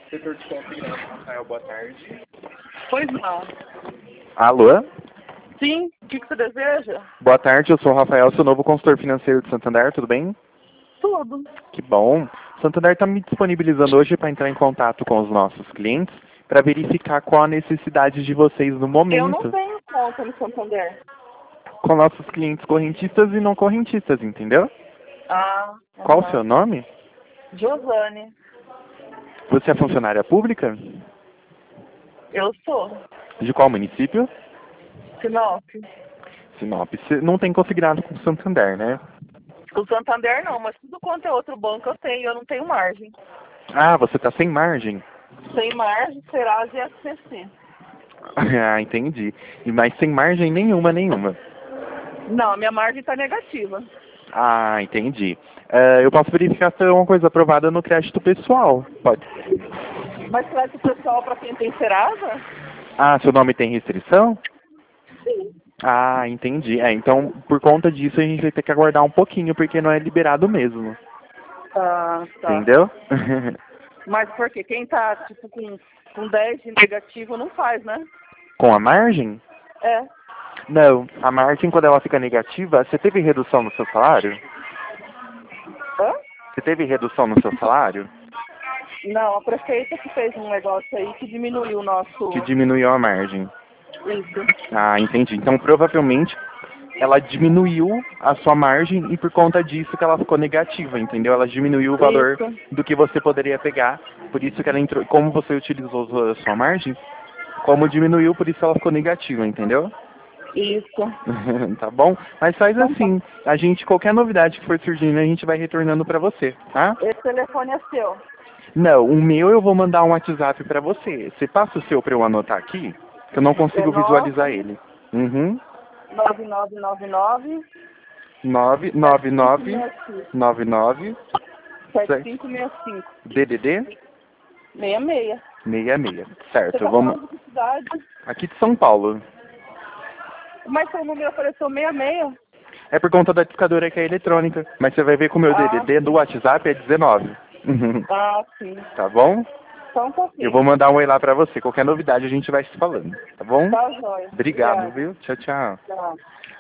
Setor de consignado, Rafael, boa tarde. Pois não. Alô? Sim, o que você deseja? Boa tarde, eu sou o Rafael, seu novo consultor financeiro de Santander, tudo bem? Tudo. Que bom. Santander está me disponibilizando hoje para entrar em contato com os nossos clientes para verificar qual a necessidade de vocês no Eu não momento tenho conta no Santander. com nossos clientes correntistas e não correntistas, entendeu? Ah, Qual o seu nome? Josane. Você é funcionária pública? Eu sou. De qual município? Sinop. Sinop. Você não tem consignado com o Santander, né? O Santander não, mas tudo quanto é outro banco eu tenho. Eu não tenho margem. Ah, você está sem margem. Sem margem, Serasa e SCC. Ah, entendi. Mas sem margem nenhuma, nenhuma. Não, a minha margem está negativa. Ah, entendi. Eu posso verificar se é uma coisa aprovada no crédito pessoal. Pode. Mas crédito pessoal para quem tem Serasa? Ah, seu nome tem restrição? Sim. Ah, entendi. Então, por conta disso, a gente vai ter que aguardar um pouquinho, porque não é liberado mesmo. Ah, tá. Entendeu? Mas por quê? Quem tá, tipo, com 10 de negativo não faz, né? Com a margem? É. Não. A margem, quando ela fica negativa, você teve redução no seu salário? Hã? Você teve redução no seu salário? Não, a prefeita que fez um negócio aí que diminuiu o nosso... Que diminuiu a margem. Isso. Ah, entendi. Então, provavelmente, ela diminuiu a sua margem e por conta disso que ela ficou negativa, entendeu? Ela diminuiu o valor Isso. do que você poderia pegar, por isso que ela entrou. Como você utilizou a sua margem, como diminuiu, por isso ela ficou negativa, entendeu? Isso. Tá bom? Mas faz Então tá. assim, qualquer novidade que for surgindo, a gente vai retornando pra você, tá? Esse telefone é seu. Não, o meu eu vou mandar um WhatsApp pra você. Você passa o seu pra eu anotar aqui? Que eu não consigo visualizar ele. Uhum. 9999 999 99 7565 DDD 66. 66. Você Certo, tá vamos falando de que cidade? aqui de São Paulo. Mas seu número apareceu 66. É por conta da discadora que é eletrônica, mas você vai ver que o meu DDD do WhatsApp é 19. Uhum. Ah, sim. Tá bom? Então tá sim. Eu vou mandar um oi lá pra você. Qualquer novidade a gente vai se falando, tá bom? Tá jóia. Obrigado, Obrigada. viu? Tchau, tchau. Tchau.